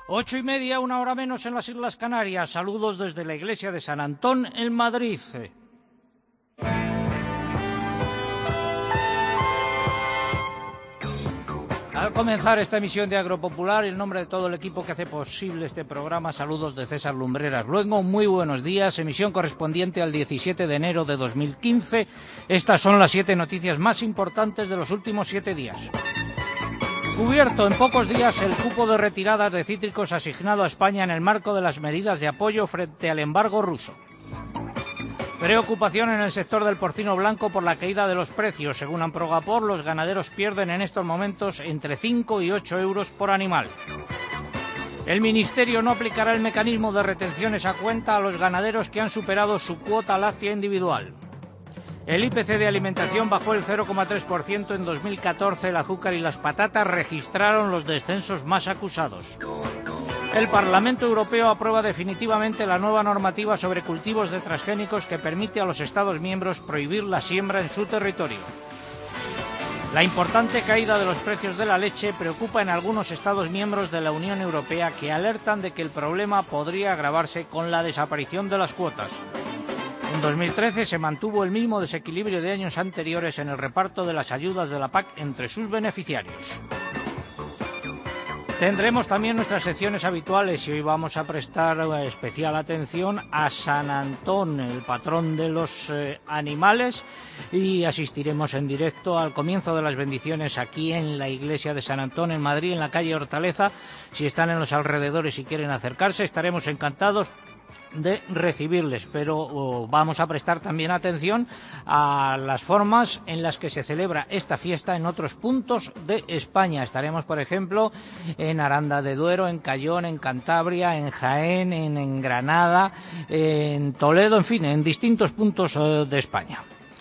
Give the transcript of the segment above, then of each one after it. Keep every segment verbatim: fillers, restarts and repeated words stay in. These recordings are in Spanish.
Ocho y media, una hora menos en las Islas Canarias. Saludos desde la iglesia de San Antón en Madrid. Al comenzar esta emisión de Agropopular, en nombre de todo el equipo que hace posible este programa, saludos de César Lumbreras Luengo. Muy buenos días, emisión correspondiente al diecisiete de enero de dos mil quince. Estas son las siete noticias más importantes de los últimos siete días. Cubierto en pocos días el cupo de retiradas de cítricos asignado a España en el marco de las medidas de apoyo frente al embargo ruso. Preocupación en el sector del porcino blanco por la caída de los precios. Según Amprogapor, los ganaderos pierden en estos momentos entre cinco y ocho euros por animal. El Ministerio no aplicará el mecanismo de retenciones a cuenta a los ganaderos que han superado su cuota láctea individual. El I P C de alimentación bajó el cero coma tres por ciento en dos mil catorce. El azúcar y las patatas registraron los descensos más acusados. El Parlamento Europeo aprueba definitivamente la nueva normativa sobre cultivos de transgénicos que permite a los Estados miembros prohibir la siembra en su territorio. La importante caída de los precios de la leche preocupa en algunos Estados miembros de la Unión Europea que alertan de que el problema podría agravarse con la desaparición de las cuotas. En dos mil trece se mantuvo el mismo desequilibrio de años anteriores en el reparto de las ayudas de la P A C entre sus beneficiarios. Tendremos también nuestras secciones habituales y hoy vamos a prestar especial atención a San Antón, el patrón de los eh, animales, y asistiremos en directo al comienzo de las bendiciones aquí en la iglesia de San Antón en Madrid, en la calle Hortaleza. Si están en los alrededores y quieren acercarse, estaremos encantados de recibirles, pero oh, vamos a prestar también atención a las formas en las que se celebra esta fiesta en otros puntos de España. Estaremos, por ejemplo, en Aranda de Duero, en Cayón, en Cantabria, en Jaén, en, en Granada, en Toledo, en fin, en distintos puntos eh, de España.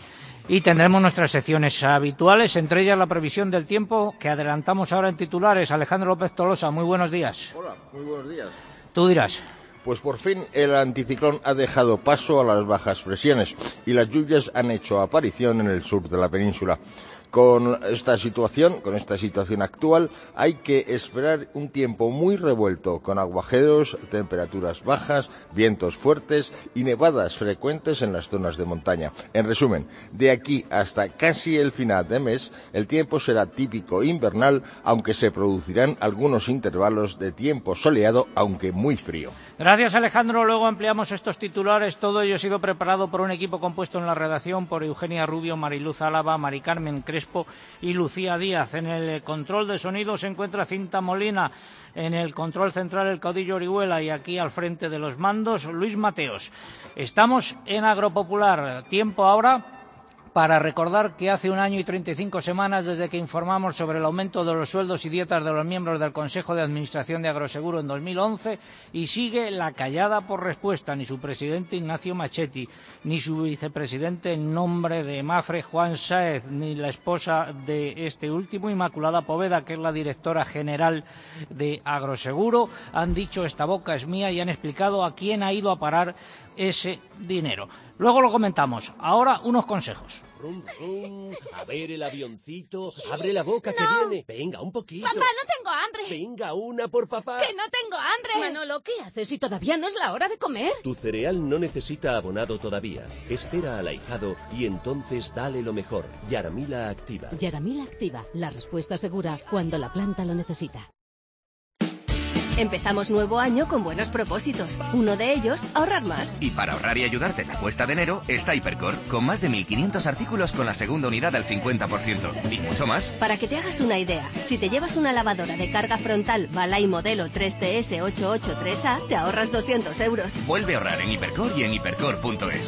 Y tendremos nuestras secciones habituales, entre ellas la previsión del tiempo que adelantamos ahora en titulares. Alejandro López Tolosa, muy buenos días. Hola, muy buenos días. Tú dirás. Pues por fin el anticiclón ha dejado paso a las bajas presiones y las lluvias han hecho aparición en el sur de la península. Con esta situación, con esta situación actual, hay que esperar un tiempo muy revuelto, con aguaceros, temperaturas bajas, vientos fuertes y nevadas frecuentes en las zonas de montaña. En resumen, de aquí hasta casi el final de mes, el tiempo será típico invernal, aunque se producirán algunos intervalos de tiempo soleado, aunque muy frío. Gracias, Alejandro. Luego ampliamos estos titulares. Todo ello ha sido preparado por un equipo compuesto en la redacción por Eugenia Rubio, Mariluz Álava, Mari Carmen Crespo y Lucía Díaz. En el control de sonido se encuentra Cinta Molina, en el control central el caudillo Orihuela y aquí al frente de los mandos Luis Mateos. Estamos en Agropopular. Tiempo ahora para recordar que hace un año y treinta y cinco semanas desde que informamos sobre el aumento de los sueldos y dietas de los miembros del Consejo de Administración de Agroseguro en dos mil once y sigue la callada por respuesta. Ni su presidente Ignacio Machetti, ni su vicepresidente en nombre de Mafre Juan Sáez, ni la esposa de este último, Inmaculada Poveda, que es la directora general de Agroseguro, han dicho esta boca es mía y han explicado a quién ha ido a parar ese dinero. Luego lo comentamos. Ahora unos consejos. Rum, rum. A ver el avioncito. Abre la boca, no. Que viene. Venga, un poquito. Papá, no tengo hambre. Venga, una por papá. Que no tengo hambre. Manolo, ¿qué haces si todavía no es la hora de comer? Tu cereal no necesita abonado todavía. Espera al ahijado y entonces dale lo mejor. Yaramila Activa. Yaramila Activa. La respuesta segura cuando la planta lo necesita. Empezamos nuevo año con buenos propósitos. Uno de ellos, ahorrar más. Y para ahorrar y ayudarte en la cuesta de enero está Hipercor, con más de mil quinientos artículos con la segunda unidad al cincuenta por ciento. Y mucho más. Para que te hagas una idea, si te llevas una lavadora de carga frontal Balay modelo tres T S ocho ocho tres A, te ahorras doscientos euros. Vuelve a ahorrar en Hipercor y en hipercor punto es.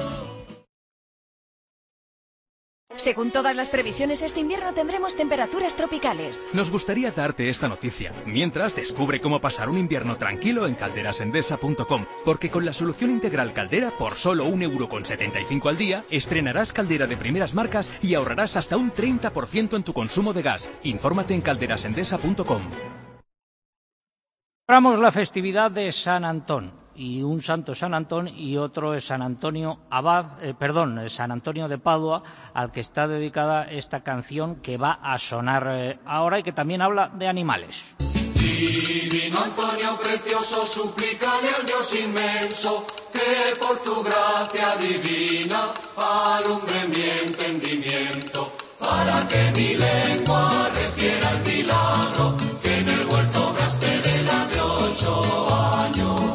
Según todas las previsiones, este invierno tendremos temperaturas tropicales. Nos gustaría darte esta noticia. Mientras, descubre cómo pasar un invierno tranquilo en calderasendesa punto com, porque con la solución integral Caldera, por solo un euro con setenta y cinco al día, estrenarás caldera de primeras marcas y ahorrarás hasta un treinta por ciento en tu consumo de gas. Infórmate en calderasendesa punto com. Celebramos la festividad de San Antón. Y un santo es San Antón y otro es San Antonio Abad, eh, perdón, San Antonio de Padua, al que está dedicada esta canción que va a sonar eh, ahora y que también habla de animales. Divino Antonio precioso, suplícale al Dios inmenso, que por tu gracia divina alumbre mi entendimiento, para que mi lengua refiera el milagro que en el huerto obraste de la de ocho años.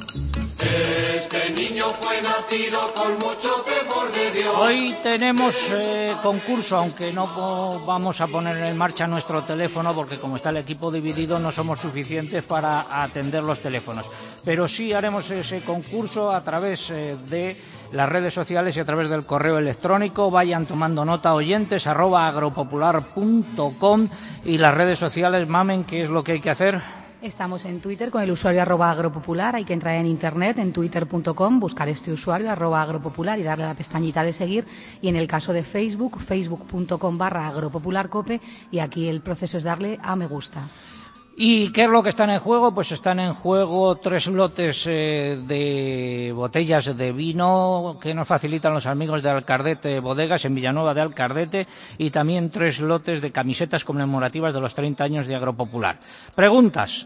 Este niño fue nacido con mucho temor de Dios. Hoy tenemos eh, concurso, aunque no po- vamos a poner en marcha nuestro teléfono porque como está el equipo dividido no somos suficientes para atender los teléfonos. Pero sí haremos ese concurso a través eh, de las redes sociales y a través del correo electrónico. Vayan tomando nota, oyentes arroba agropopular punto com, y las redes sociales. Mamen, ¿qué es lo que hay que hacer? Estamos en Twitter con el usuario arroba agropopular. Hay que entrar en internet, en twitter punto com, buscar este usuario arroba agropopular y darle a la pestañita de seguir. Y en el caso de Facebook, facebook punto com barra agropopularcope, y aquí el proceso es darle a me gusta. ¿Y qué es lo que están en juego? Pues están en juego tres lotes eh, de botellas de vino que nos facilitan los amigos de Alcardete Bodegas en Villanueva de Alcardete, y también tres lotes de camisetas conmemorativas de los treinta años de Agropopular. Preguntas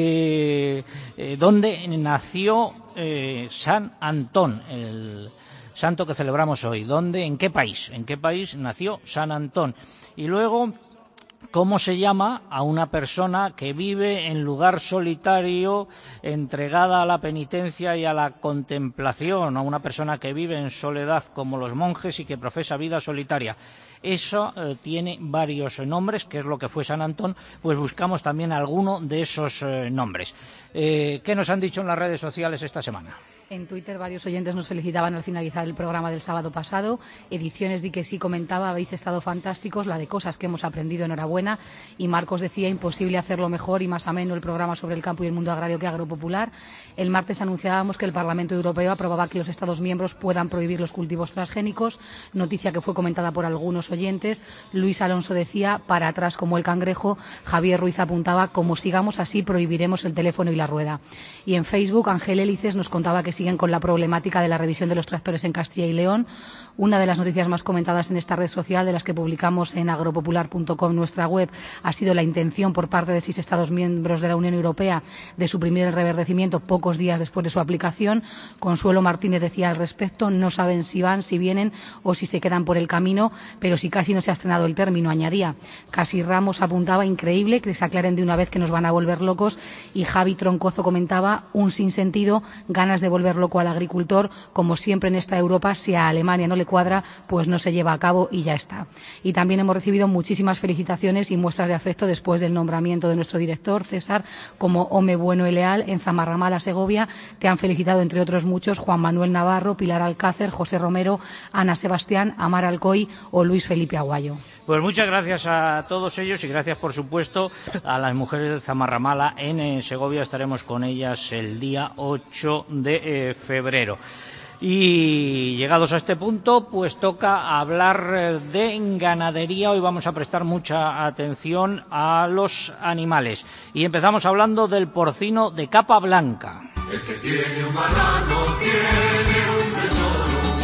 de eh, dónde nació eh, San Antón, el santo que celebramos hoy. ¿Dónde? ¿En qué país? ¿En qué país nació San Antón? Y luego, ¿cómo se llama a una persona que vive en lugar solitario, entregada a la penitencia y a la contemplación, a una persona que vive en soledad como los monjes y que profesa vida solitaria? Eso eh, tiene varios nombres, que es lo que fue San Antón, pues buscamos también alguno de esos eh, nombres. Eh, ¿Qué nos han dicho en las redes sociales esta semana? En Twitter varios oyentes nos felicitaban al finalizar el programa del sábado pasado. Ediciones di que sí comentaba, habéis estado fantásticos, la de cosas que hemos aprendido, enhorabuena. Y Marcos decía, imposible hacerlo mejor y más ameno el programa sobre el campo y el mundo agrario que Agropopular. El martes anunciábamos que el Parlamento Europeo aprobaba que los Estados miembros puedan prohibir los cultivos transgénicos, noticia que fue comentada por algunos oyentes. Luis Alonso decía, para atrás como el cangrejo. Javier Ruiz apuntaba, como sigamos así prohibiremos el teléfono y la rueda. Y en Facebook Ángel Hélices nos contaba que siguen con la problemática de la revisión de los tractores en Castilla y León. Una de las noticias más comentadas en esta red social, de las que publicamos en agropopular punto com, nuestra web, ha sido la intención por parte de seis Estados miembros de la Unión Europea de suprimir el reverdecimiento pocos días después de su aplicación. Consuelo Martínez decía al respecto, no saben si van, si vienen o si se quedan por el camino, pero si casi no se ha estrenado el término, añadía. Casi Ramos apuntaba, increíble que se aclaren de una vez que nos van a volver locos. Y Javi Troncozo comentaba, un sinsentido, ganas de volver loco al agricultor, como siempre en esta Europa. Si a Alemania no le cuadra, pues no se lleva a cabo y ya está. Y también hemos recibido muchísimas felicitaciones y muestras de afecto después del nombramiento de nuestro director, César, como home bueno y leal en Zamarramala, Segovia. Te han felicitado, entre otros muchos, Juan Manuel Navarro, Pilar Alcácer, José Romero, Ana Sebastián, Amar Alcoy o Luis Felipe Aguayo. Pues muchas gracias a todos ellos y gracias, por supuesto, a las mujeres de Zamarramala en eh, Segovia. Estaremos con ellas el día ocho de eh, febrero. Y llegados a este punto, pues toca hablar de ganadería. Hoy vamos a prestar mucha atención a los animales. Y empezamos hablando del porcino de capa blanca. El que tiene un marrano tiene un tesoro.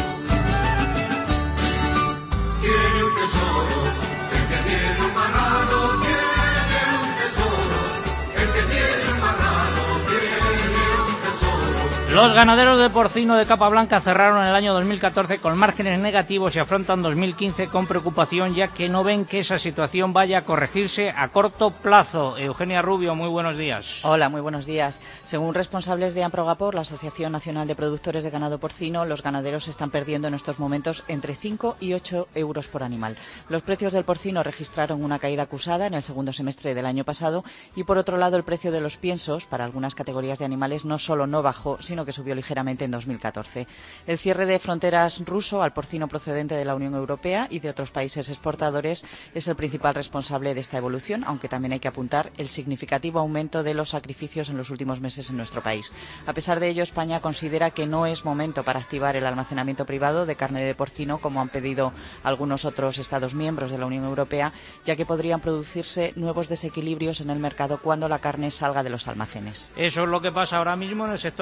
Tiene un tesoro. El que tiene un marrano tiene un tesoro. El que tiene un marrano tiene un tesoro. Los ganaderos de porcino de capa blanca cerraron el año dos mil catorce con márgenes negativos y afrontan dos mil quince con preocupación, ya que no ven que esa situación vaya a corregirse a corto plazo. Eugenia Rubio, muy buenos días. Hola, muy buenos días. Según responsables de Amprogapor, la Asociación Nacional de Productores de Ganado Porcino, los ganaderos están perdiendo en estos momentos entre cinco y ocho euros por animal. Los precios del porcino registraron una caída acusada en el segundo semestre del año pasado y, por otro lado, el precio de los piensos para algunas categorías de animales no solo no bajó, sino que subió ligeramente en dos mil catorce. El cierre de fronteras ruso al porcino procedente de la Unión Europea y de otros países exportadores es el principal responsable de esta evolución, aunque también hay que apuntar el significativo aumento de los sacrificios en los últimos meses en nuestro país. A pesar de ello, España considera que no es momento para activar el almacenamiento privado de carne de porcino, como han pedido algunos otros Estados miembros de la Unión Europea, ya que podrían producirse nuevos desequilibrios en el mercado cuando la carne salga de los almacenes. Eso es lo que pasa ahora mismo en el sector del porcino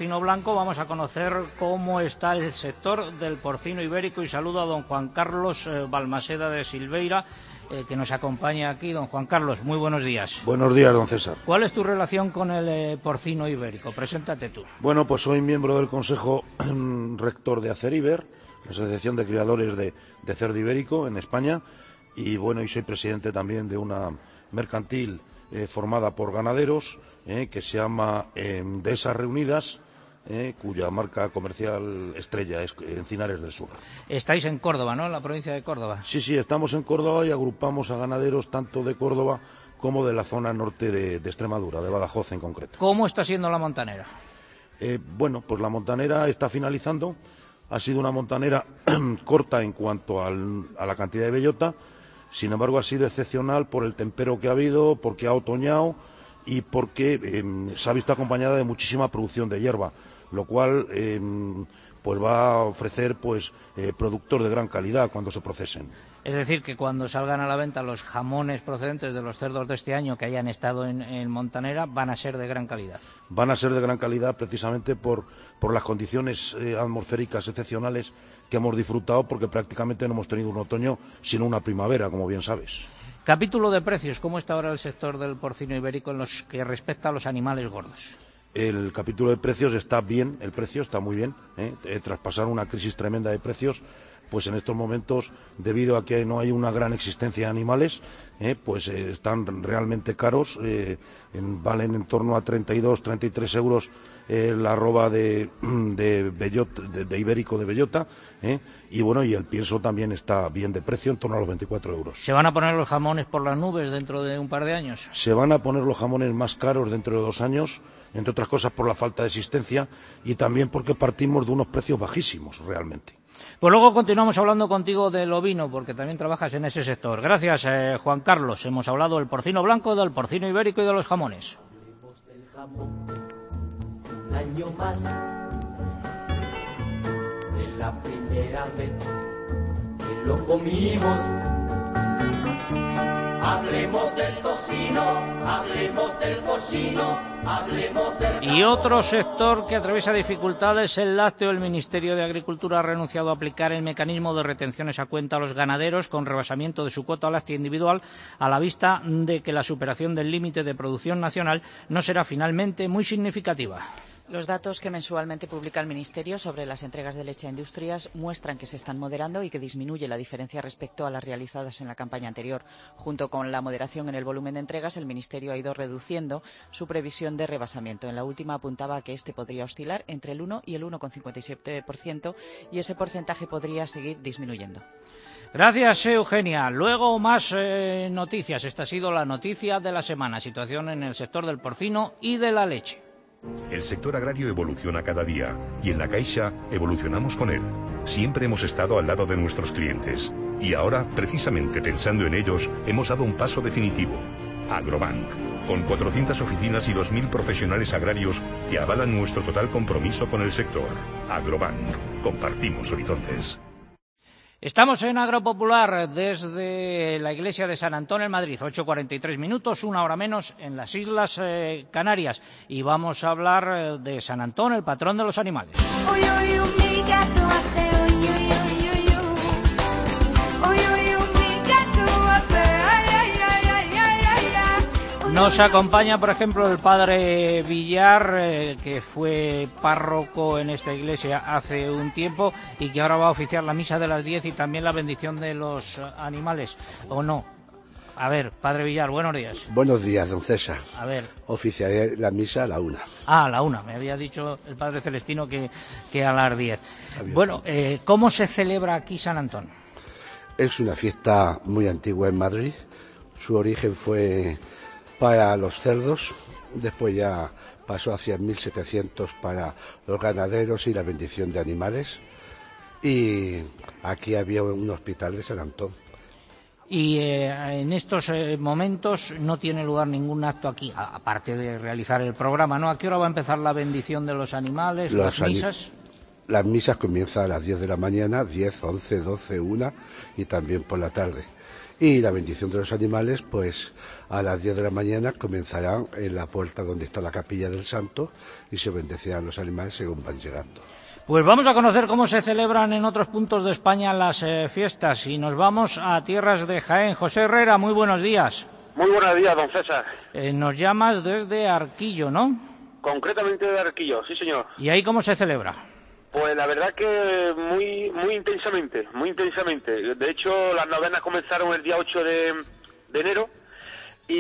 porcino blanco, vamos a conocer cómo está el sector del porcino ibérico y saludo a don Juan Carlos eh, Balmaseda de Silveira, eh, que nos acompaña aquí. Don Juan Carlos, muy buenos días. Buenos días, don César. ¿Cuál es tu relación con el eh, porcino ibérico? Preséntate tú. Bueno, pues soy miembro del Consejo Rector de Aceriber, la Asociación de Criadores de, de Cerdo Ibérico en España, y bueno, y soy presidente también de una mercantil eh, formada por ganaderos, eh, que se llama eh, Dehesas Reunidas, eh, cuya marca comercial estrella es Encinares del Sur. Estáis en Córdoba, ¿no?, en la provincia de Córdoba. Sí, sí, estamos en Córdoba y agrupamos a ganaderos tanto de Córdoba como de la zona norte de, de Extremadura, de Badajoz en concreto. ¿Cómo está siendo la montanera? Eh, bueno, pues la montanera está finalizando. Ha sido una montanera corta en cuanto al, a la cantidad de bellota, sin embargo ha sido excepcional por el tempero que ha habido, porque ha otoñado y porque eh, se ha visto acompañada de muchísima producción de hierba, lo cual eh, pues va a ofrecer pues eh, productos de gran calidad cuando se procesen. Es decir, que cuando salgan a la venta los jamones procedentes de los cerdos de este año que hayan estado en, en montanera van a ser de gran calidad. Van a ser de gran calidad precisamente por, por las condiciones eh, atmosféricas excepcionales que hemos disfrutado, porque prácticamente no hemos tenido un otoño sino una primavera, como bien sabes. Capítulo de precios. ¿Cómo está ahora el sector del porcino ibérico en lo que respecta a los animales gordos? El capítulo de precios está bien, el precio está muy bien, ¿eh? Eh, tras pasar una crisis tremenda de precios, pues en estos momentos, debido a que no hay una gran existencia de animales, eh, pues eh, están realmente caros, eh, en, valen en torno a treinta y dos, treinta y tres euros eh, la arroba de, de, bellota, de, de ibérico de bellota, eh, y bueno, y el pienso también está bien de precio, en torno a los veinticuatro euros. ¿Se van a poner los jamones por las nubes dentro de un par de años? Se van a poner los jamones más caros dentro de dos años, entre otras cosas por la falta de existencia y también porque partimos de unos precios bajísimos realmente. Pues luego continuamos hablando contigo del ovino, porque también trabajas en ese sector. Gracias, eh, Juan Carlos. Hemos hablado del porcino blanco, del porcino ibérico y de los jamones. Hablemos del jamón, un año más, de la primera vez que lo comimos. Hablemos del tocino, hablemos del cochino, hablemos del... Y otro sector que atraviesa dificultades, el lácteo. El Ministerio de Agricultura ha renunciado a aplicar el mecanismo de retenciones a cuenta a los ganaderos con rebasamiento de su cuota láctea individual, a la vista de que la superación del límite de producción nacional no será finalmente muy significativa. Los datos que mensualmente publica el Ministerio sobre las entregas de leche a industrias muestran que se están moderando y que disminuye la diferencia respecto a las realizadas en la campaña anterior. Junto con la moderación en el volumen de entregas, el Ministerio ha ido reduciendo su previsión de rebasamiento. En la última apuntaba a que este podría oscilar entre el uno y el uno coma cincuenta y siete por ciento y ese porcentaje podría seguir disminuyendo. Gracias, Eugenia. Luego más eh, noticias. Esta ha sido la noticia de la semana. Situación en el sector del porcino y de la leche. El sector agrario evoluciona cada día y en La Caixa evolucionamos con él. Siempre hemos estado al lado de nuestros clientes y ahora, precisamente pensando en ellos, hemos dado un paso definitivo. Agrobank, con cuatrocientas oficinas y dos mil profesionales agrarios que avalan nuestro total compromiso con el sector. Agrobank, compartimos horizontes. Estamos en Agropopular desde la iglesia de San Antón en Madrid, ocho cuarenta y tres minutos, una hora menos en las Islas eh, Canarias. Y vamos a hablar eh, de San Antón, el patrón de los animales. Uy, uy, uy, mi gato hace, uy, uy, uy, uy, uy. Uy, uy, uy, mi gato hace, ay, ay, ay, ay, ay, ay, ay. Nos acompaña, por ejemplo, el padre Villar, eh, que fue párroco en esta iglesia hace un tiempo y que ahora va a oficiar la misa de las diez y también la bendición de los animales, ¿o no? A ver, padre Villar, buenos días. Buenos días, don César. A ver. Oficiaré la misa a la una. Ah, a la una. Me había dicho el padre Celestino que, que a las diez. Bueno, eh, ¿cómo se celebra aquí San Antón? Es una fiesta muy antigua en Madrid. Su origen fue para los cerdos, después ya pasó hacia mil setecientos para los ganaderos y la bendición de animales. Y aquí había un hospital de San Antón. Y eh, en estos eh, momentos no tiene lugar ningún acto aquí, a, aparte de realizar el programa, ¿no? ¿A qué hora va a empezar la bendición de los animales, los las misas? Las misas comienzan a las diez de la mañana, diez, once, doce, una y también por la tarde. y la bendición de los animales, pues a las diez de la mañana comenzarán en la puerta donde está la capilla del santo y se bendecirán los animales según van llegando. Pues vamos a conocer cómo se celebran en otros puntos de España las eh, fiestas y nos vamos a tierras de Jaén. José Herrera, muy buenos días. Muy buenos días, don César. Eh, nos llamas desde Arquillo, ¿no? Concretamente de Arquillo, sí señor. ¿Y ahí cómo se celebra? Pues la verdad que muy muy intensamente, muy intensamente. De hecho, las novenas comenzaron el día ocho de, de enero y,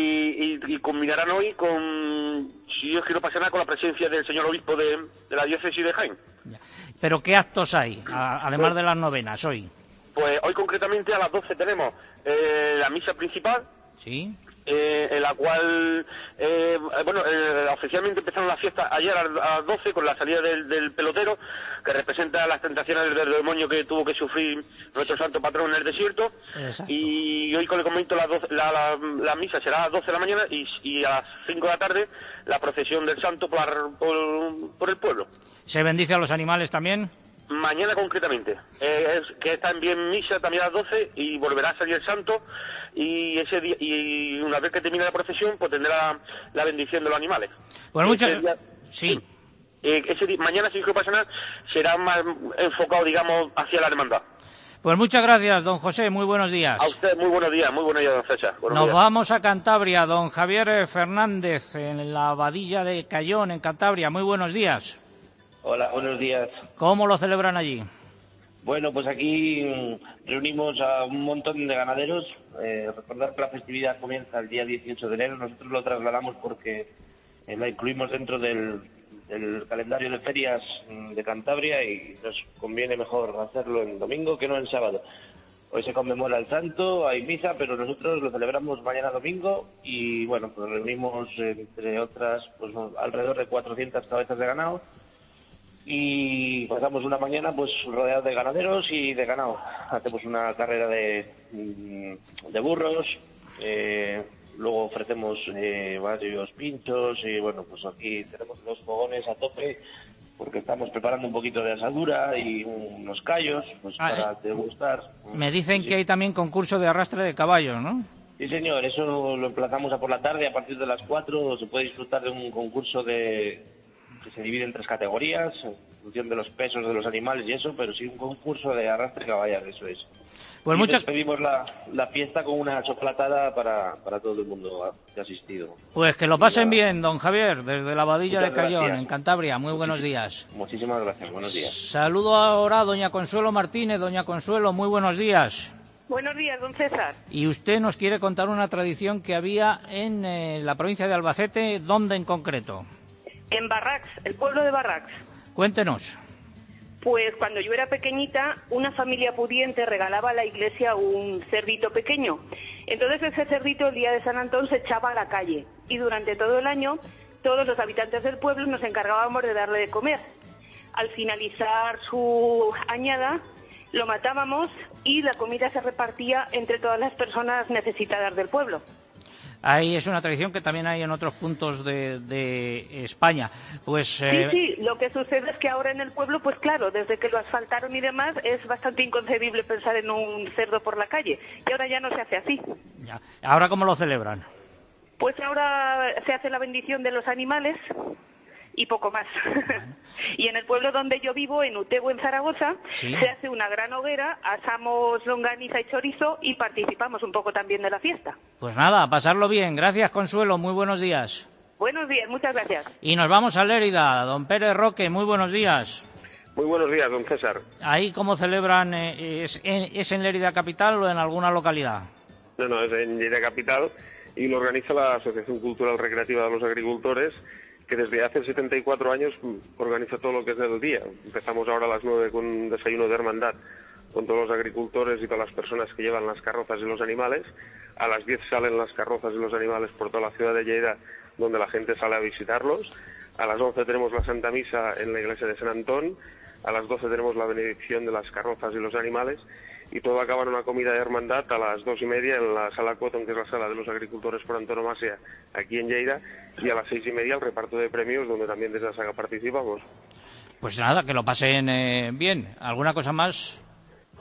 y, y culminarán hoy con, si Dios quiere pasar nada, con la presencia del señor obispo de, de la diócesis de Jaén. ¿Pero qué actos hay, a, además pues, de las novenas, hoy? Pues hoy concretamente a las doce tenemos eh, la misa principal. Sí. Eh, en la cual, eh, bueno, eh, oficialmente empezaron las fiestas ayer a las doce con la salida del, del pelotero, que representa las tentaciones del demonio que tuvo que sufrir nuestro santo patrón en el desierto. Exacto. Y hoy, como le comento, la, doce, la, la, la misa será a las doce de la mañana y, y a las cinco de la tarde la procesión del santo por, por, por el pueblo. ¿Se bendice a los animales también? Mañana concretamente, eh, es, que está también misa también a las doce y volverá a salir el santo y ese día, y una vez que termine la procesión pues tendrá la, la bendición de los animales. Bueno, muchas día, sí. Eh, ese día, mañana, si no pasa nada, será más enfocado, digamos, hacia la hermandad. Pues muchas gracias, don José, muy buenos días. A usted, muy buenos días, muy buenos días, don César. Buenos Nos días. vamos a Cantabria, don Javier Fernández, en la abadilla de Cayón, en Cantabria. Muy buenos días. Hola, buenos días. ¿Cómo lo celebran allí? Bueno, pues aquí reunimos a un montón de ganaderos. Eh, recordar que la festividad comienza el día dieciocho de enero. Nosotros lo trasladamos porque eh, la incluimos dentro del, del calendario de ferias de Cantabria y nos conviene mejor hacerlo en domingo que no en sábado. Hoy se conmemora el santo, hay misa, pero nosotros lo celebramos mañana domingo y bueno, pues reunimos entre otras pues alrededor de cuatrocientas cabezas de ganado. Y pasamos una mañana pues rodeados de ganaderos y de ganado. Hacemos una carrera de, de burros, eh, luego ofrecemos eh, varios pinchos y bueno, pues aquí tenemos los fogones a tope porque estamos preparando un poquito de asadura y unos callos pues ah, para degustar. Me dicen sí. que hay también concurso de arrastre de caballos, ¿no? Sí, señor, eso lo emplazamos a por la tarde, a partir de las cuatro se puede disfrutar de un concurso de... que se divide en tres categorías, en función de los pesos de los animales y eso, pero sí un concurso de arrastre caballar, eso es. Pues y muchas... despedimos la, la fiesta con una chocolatada para, para todo el mundo que ha asistido. Pues que lo pasen y, bien, don Javier, desde la abadilla de Cayón, gracias. En Cantabria. Muy buenos días. Muchísimas gracias, buenos días. Saludo ahora a doña Consuelo Martínez. Doña Consuelo, muy buenos días. Buenos días, don César. Y usted nos quiere contar una tradición que había en eh, la provincia de Albacete, ¿dónde en concreto? En Barracs, el pueblo de Barracs. Cuéntenos. Pues cuando yo era pequeñita, una familia pudiente regalaba a la iglesia un cerdito pequeño. Entonces ese cerdito el día de San Antón se echaba a la calle y durante todo el año todos los habitantes del pueblo nos encargábamos de darle de comer. Al finalizar su añada lo matábamos y la comida se repartía entre todas las personas necesitadas del pueblo. Ahí es una tradición que también hay en otros puntos de, de España. Pues, eh... Sí, sí, lo que sucede es que ahora en el pueblo, pues claro, desde que lo asfaltaron y demás, es bastante inconcebible pensar en un cerdo por la calle. Y ahora ya no se hace así. Ya. ¿Ahora cómo lo celebran? Pues ahora se hace la bendición de los animales y poco más. Y en el pueblo donde yo vivo, en Utebo, en Zaragoza, ¿sí? Se hace una gran hoguera, asamos longaniza y chorizo y participamos un poco también de la fiesta. Pues nada, a pasarlo bien. Gracias, Consuelo. Muy buenos días. Buenos días, muchas gracias. Y nos vamos a Lérida. Don Pérez Roque, muy buenos días. Muy buenos días, don César. ¿Ahí cómo celebran? Eh, es, ¿Es en Lérida Capital o en alguna localidad? No, no, es en Lérida Capital y lo organiza la Asociación Cultural Recreativa de los Agricultores, que desde hace setenta y cuatro años organiza todo lo que es el día. Empezamos ahora a las nueve con un desayuno de hermandad con todos los agricultores y todas las personas que llevan las carrozas y los animales. A las diez salen las carrozas y los animales por toda la ciudad de Lleida, donde la gente sale a visitarlos. A las once tenemos la Santa Misa en la iglesia de San Antón. A las doce tenemos la benedicción de las carrozas y los animales. Y todo acaba en una comida de hermandad a las dos y media en la sala Cotton, que es la sala de los agricultores por antonomasia aquí en Lleida, y a las seis y media el reparto de premios, donde también desde la saga participamos. Pues nada, que lo pasen eh, bien. ¿Alguna cosa más?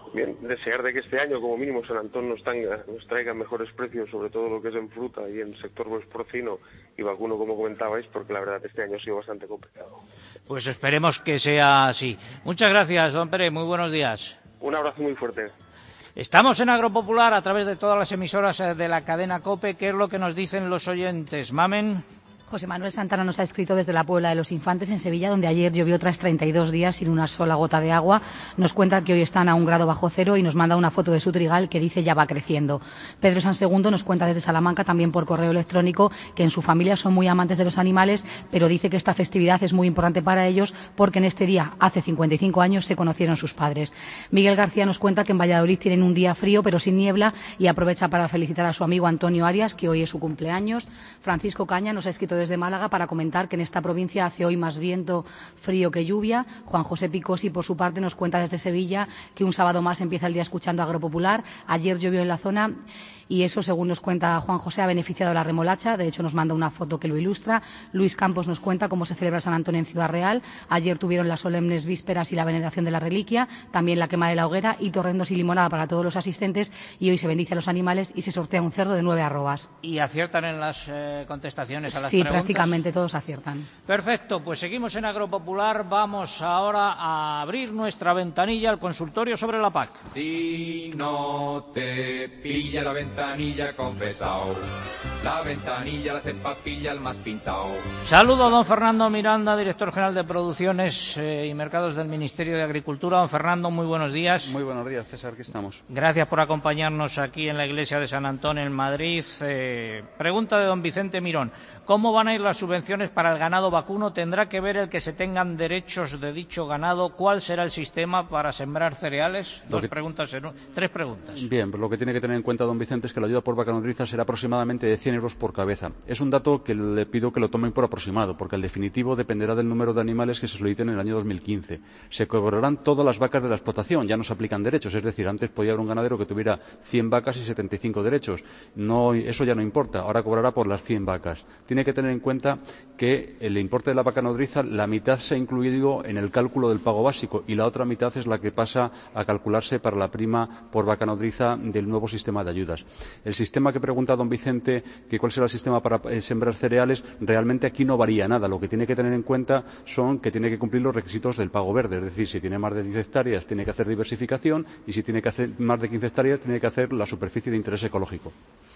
Bien, desear de que este año, como mínimo, San Antón nos, tenga, nos traiga mejores precios, sobre todo lo que es en fruta y en el sector pues, porcino y vacuno, como comentabais, porque la verdad este año ha sido bastante complicado. Pues esperemos que sea así. Muchas gracias, don Pérez, muy buenos días. Un abrazo muy fuerte. Estamos en Agropopular a través de todas las emisoras de la cadena COPE. ¿Qué es lo que nos dicen los oyentes? Mamen. José Manuel Santana nos ha escrito desde la Puebla de los Infantes, en Sevilla, donde ayer llovió tras treinta y dos días sin una sola gota de agua. Nos cuenta que hoy están a un grado bajo cero y nos manda una foto de su trigal que dice ya va creciendo. Pedro Sansegundo nos cuenta desde Salamanca, también por correo electrónico, que en su familia son muy amantes de los animales, pero dice que esta festividad es muy importante para ellos porque en este día, hace cincuenta y cinco años, se conocieron sus padres. Miguel García nos cuenta que en Valladolid tienen un día frío pero sin niebla y aprovecha para felicitar a su amigo Antonio Arias, que hoy es su cumpleaños. Francisco Caña nos ha escrito desde Málaga para comentar que en esta provincia hace hoy más viento, frío que lluvia. Juan José Picosi, por su parte, nos cuenta desde Sevilla que un sábado más empieza el día escuchando Agropopular. Ayer llovió en la zona y eso, según nos cuenta Juan José, ha beneficiado a la remolacha. De hecho, nos manda una foto que lo ilustra. Luis Campos nos cuenta cómo se celebra San Antonio en Ciudad Real. Ayer tuvieron las solemnes vísperas y la veneración de la reliquia, también la quema de la hoguera y torrendos y limonada para todos los asistentes. Y hoy se bendice a los animales y se sortea un cerdo de nueve arrobas. ¿Y aciertan en las eh, contestaciones a las sí, preguntas? Sí, prácticamente todos aciertan. Perfecto, pues seguimos en Agropopular. Vamos ahora a abrir nuestra ventanilla al consultorio sobre la P A C. Si no te pilla la ventanilla, confesao, la ventanilla la cepa pilla el más pintao. Saludo a don Fernando Miranda, director general de Producciones eh, y Mercados del Ministerio de Agricultura. Don Fernando, muy buenos días. Muy buenos días, César, aquí estamos. Gracias por acompañarnos aquí en la iglesia de San Antón, en Madrid. Eh, pregunta de don Vicente Mirón. ¿Cómo van a ir las subvenciones para el ganado vacuno? ¿Tendrá que ver el que se tengan derechos de dicho ganado? ¿Cuál será el sistema para sembrar cereales? Dos que... preguntas, en... tres preguntas. Bien, pues lo que tiene que tener en cuenta don Vicente es que la ayuda por vaca nodriza será aproximadamente de cien euros por cabeza. Es un dato que le pido que lo tomen por aproximado, porque el definitivo dependerá del número de animales que se soliciten en el año dos mil quince. Se cobrarán todas las vacas de la explotación, ya no se aplican derechos, es decir, antes podía haber un ganadero que tuviera cien vacas y setenta y cinco derechos. No, eso ya no importa, ahora cobrará por las cien vacas. Tiene que tener en cuenta que el importe de la vaca nodriza, la mitad se ha incluido en el cálculo del pago básico y la otra mitad es la que pasa a calcularse para la prima por vaca nodriza del nuevo sistema de ayudas. El sistema que pregunta don Vicente, que cuál será el sistema para eh, sembrar cereales, realmente aquí no varía nada. Lo que tiene que tener en cuenta son que tiene que cumplir los requisitos del pago verde, es decir, si tiene más de diez hectáreas tiene que hacer diversificación y si tiene que hacer más de quince hectáreas tiene que hacer la superficie de interés ecológico.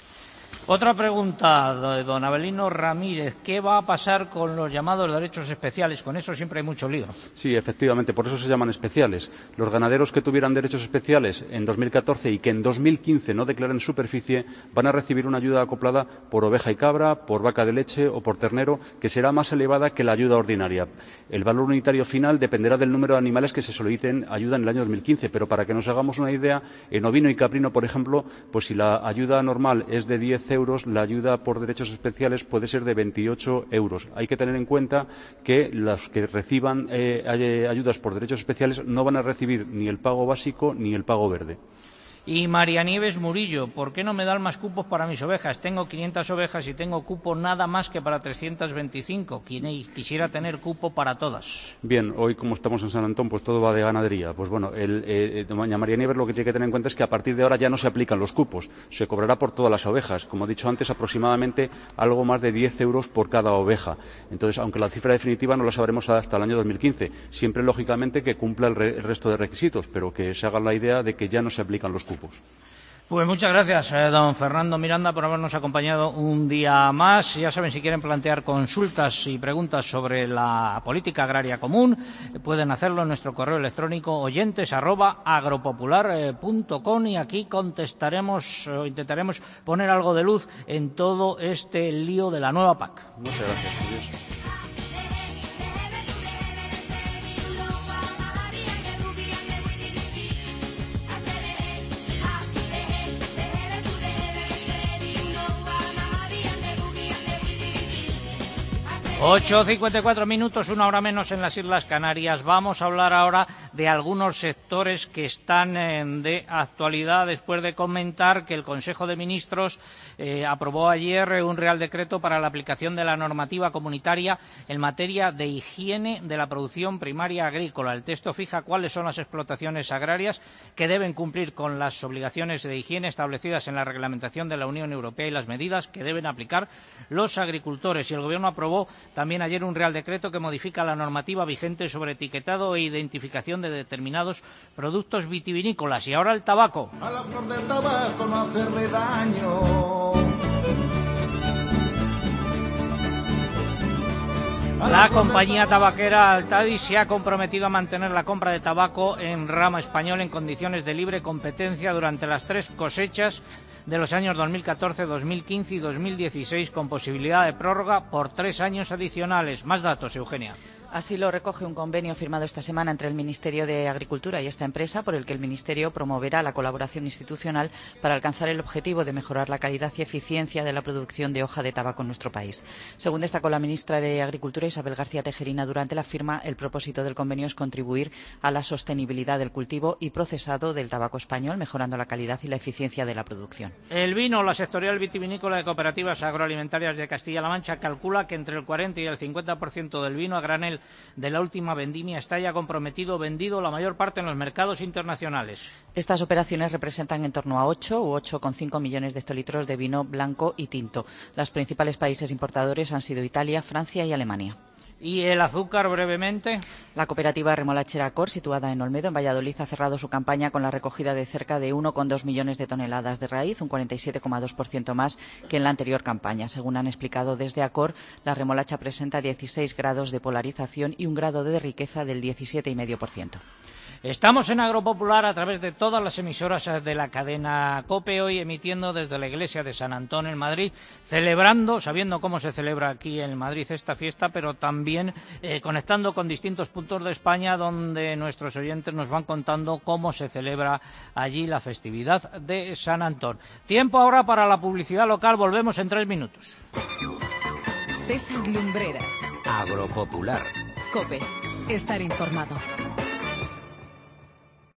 Otra pregunta de don Abelino Ramírez. ¿Qué va a pasar con los llamados derechos especiales? Con eso siempre hay mucho lío. Sí, efectivamente, por eso se llaman especiales. Los ganaderos que tuvieran derechos especiales en dos mil catorce y que en dos mil quince no declaren superficie van a recibir una ayuda acoplada por oveja y cabra, por vaca de leche o por ternero, que será más elevada que la ayuda ordinaria. El valor unitario final dependerá del número de animales que se soliciten ayuda en el año dos mil quince, pero para que nos hagamos una idea, en ovino y caprino, por ejemplo, pues si la ayuda normal es de diez euros, la ayuda por derechos especiales puede ser de veintiocho euros. Hay que tener en cuenta que los que reciban eh, ayudas por derechos especiales no van a recibir ni el pago básico ni el pago verde. Y María Nieves Murillo, ¿por qué no me dan más cupos para mis ovejas? Tengo quinientas ovejas y tengo cupo nada más que para trescientas veinticinco. Quisiera tener cupo para todas. Bien, hoy como estamos en San Antón, pues todo va de ganadería. Pues bueno, el, eh, doña María Nieves lo que tiene que tener en cuenta es que a partir de ahora ya no se aplican los cupos. Se cobrará por todas las ovejas. Como he dicho antes, aproximadamente algo más de diez euros por cada oveja. Entonces, aunque la cifra definitiva no la sabremos hasta el año dos mil quince, siempre lógicamente que cumpla el, re, el resto de requisitos, pero que se haga la idea de que ya no se aplican los cupos. Pues muchas gracias, eh, don Fernando Miranda, por habernos acompañado un día más. Ya saben, si quieren plantear consultas y preguntas sobre la política agraria común, eh, pueden hacerlo en nuestro correo electrónico oyentes arroba agropopular punto com y aquí contestaremos o intentaremos poner algo de luz en todo este lío de la nueva P A C. Muchas gracias. Adiós. ocho cincuenta y cuatro minutos, una hora menos en las Islas Canarias. Vamos a hablar ahora de algunos sectores que están eh, de actualidad después de comentar que el Consejo de Ministros eh, aprobó ayer un Real Decreto para la aplicación de la normativa comunitaria en materia de higiene de la producción primaria agrícola. El texto fija cuáles son las explotaciones agrarias que deben cumplir con las obligaciones de higiene establecidas en la reglamentación de la Unión Europea y las medidas que deben aplicar los agricultores. Y el Gobierno aprobó también ayer un Real Decreto que modifica la normativa vigente sobre etiquetado e identificación de determinados productos vitivinícolas. Y ahora el tabaco. A la flor del tabaco no hacerle daño. La compañía tabaquera Altadis se ha comprometido a mantener la compra de tabaco en rama español en condiciones de libre competencia durante las tres cosechas de los años dos mil catorce, dos mil quince y dos mil dieciséis, con posibilidad de prórroga por tres años adicionales. Más datos, Eugenia. Así lo recoge un convenio firmado esta semana entre el Ministerio de Agricultura y esta empresa, por el que el Ministerio promoverá la colaboración institucional para alcanzar el objetivo de mejorar la calidad y eficiencia de la producción de hoja de tabaco en nuestro país. Según destacó la ministra de Agricultura, Isabel García Tejerina, durante la firma, el propósito del convenio es contribuir a la sostenibilidad del cultivo y procesado del tabaco español, mejorando la calidad y la eficiencia de la producción. El vino, la sectorial vitivinícola de Cooperativas Agroalimentarias de Castilla-La Mancha calcula que entre el cuarenta y el cincuenta por ciento del vino a granel de la última vendimia está ya comprometido, vendido la mayor parte en los mercados internacionales. Estas operaciones representan en torno a ocho u ocho coma cinco millones de hectolitros de vino blanco y tinto. Los principales países importadores han sido Italia, Francia y Alemania. ¿Y el azúcar, brevemente? La cooperativa remolachera Acor, situada en Olmedo, en Valladolid, ha cerrado su campaña con la recogida de cerca de uno coma dos millones de toneladas de raíz, un cuarenta y siete coma dos por ciento más que en la anterior campaña. Según han explicado desde Acor, la remolacha presenta dieciséis grados de polarización y un grado de riqueza del diecisiete coma cinco por ciento. Estamos en Agropopular a través de todas las emisoras de la cadena COPE, hoy emitiendo desde la iglesia de San Antón en Madrid, celebrando, sabiendo cómo se celebra aquí en Madrid esta fiesta, pero también eh, conectando con distintos puntos de España donde nuestros oyentes nos van contando cómo se celebra allí la festividad de San Antón. Tiempo ahora para la publicidad local, volvemos en tres minutos. César Lumbreras. Agropopular. COPE. Estar informado.